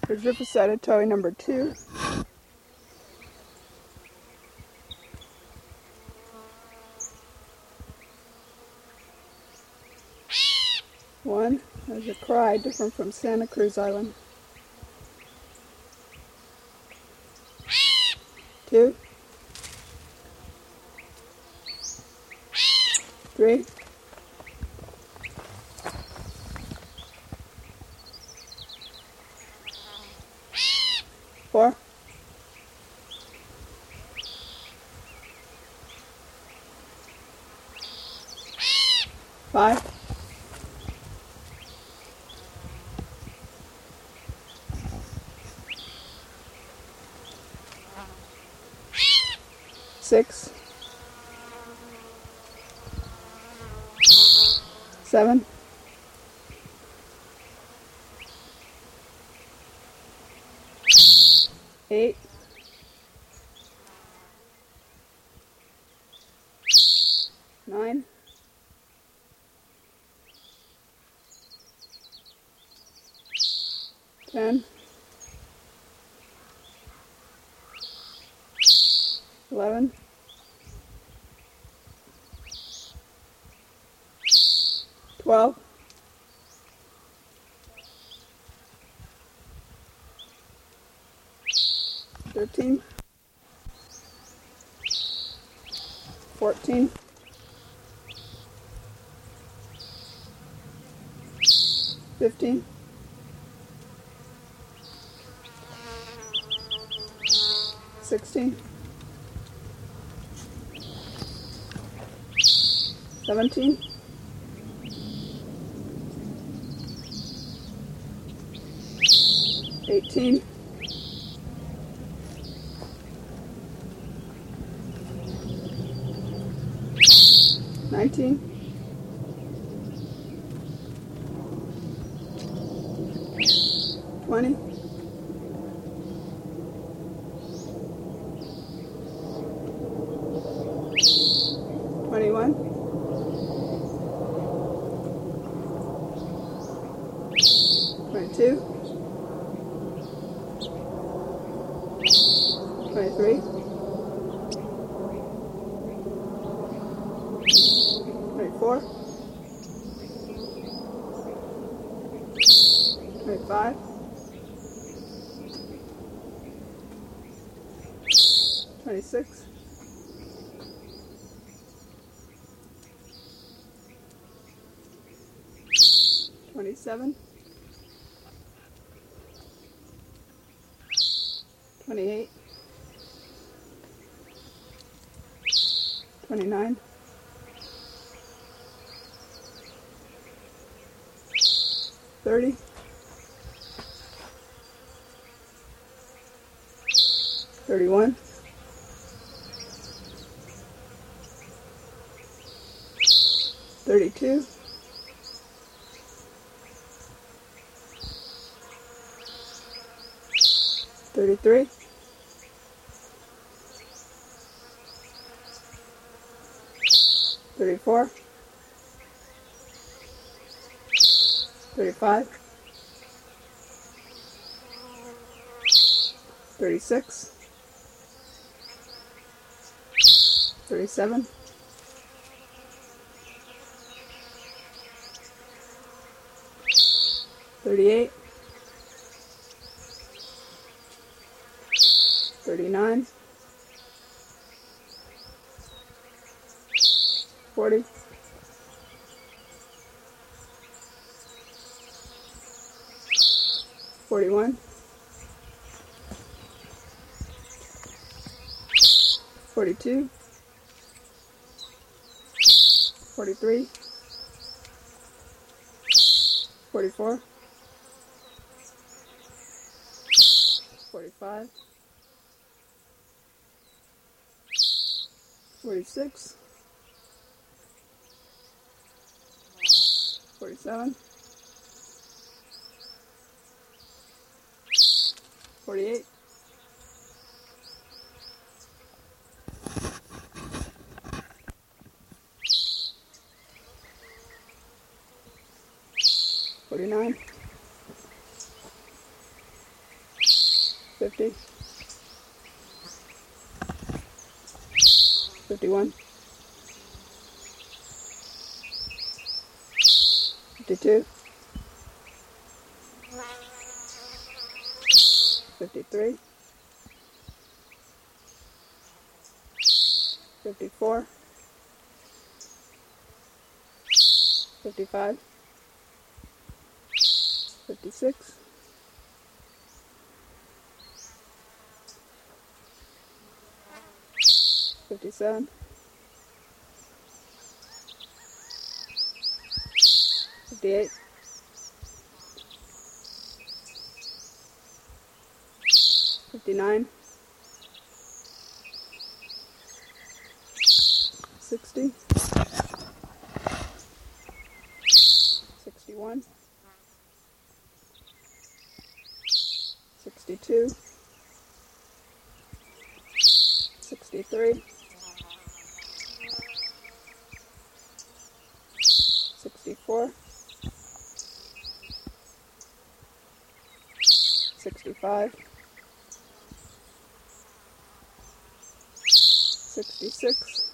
Quadrifid toy number 2. One, there's a cry different from Santa Cruz Island. 2, 3, 4, 5, 6, 7, 8, 9, 10, 11, 12, 13, 14, 15, 16, 17, 18, 19, 20, 21, 22, 23, 24, 25, 26, 27, 28, 29, 30, 31, 32, 33, 34, 35, 36, 37, 38, 39, 40, 41, 42, 43, 44, 45, 46, 47, 48, 49, 50, 51, 52, 53, 54, 55, 56, 57, 58, 59, 60, 61, 62, 63, 64, 65, 66,